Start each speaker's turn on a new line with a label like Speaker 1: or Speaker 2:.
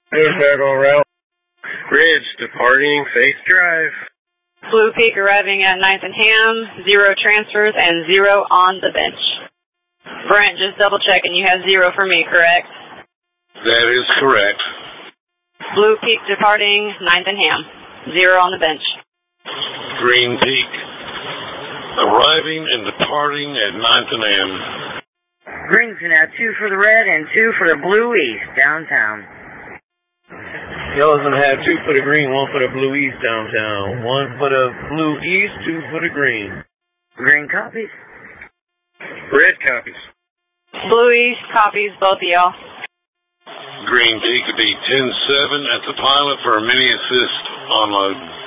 Speaker 1: Motorcycle route. Ridge departing Faith Drive.
Speaker 2: Blue Peak arriving at 9th and Ham, 0 transfers and 0 on the bench. Brent, just double checking, you have 0 for me, correct?
Speaker 3: That is correct.
Speaker 2: Blue Peak departing 9th and Ham, 0 on the bench.
Speaker 3: Green Peak arriving and departing at 9th and Ham.
Speaker 4: Green's gonna have 2 for the red and 2 for the blue east downtown.
Speaker 1: Yellow's gonna have 2 for the green, 1 for the blue east downtown. 1 for the blue east, 2 for the green.
Speaker 4: Green copies.
Speaker 1: Red copies.
Speaker 2: Blue East copies, both of y'all.
Speaker 3: Green Peak will be 10-7 at the pilot for a mini assist on load.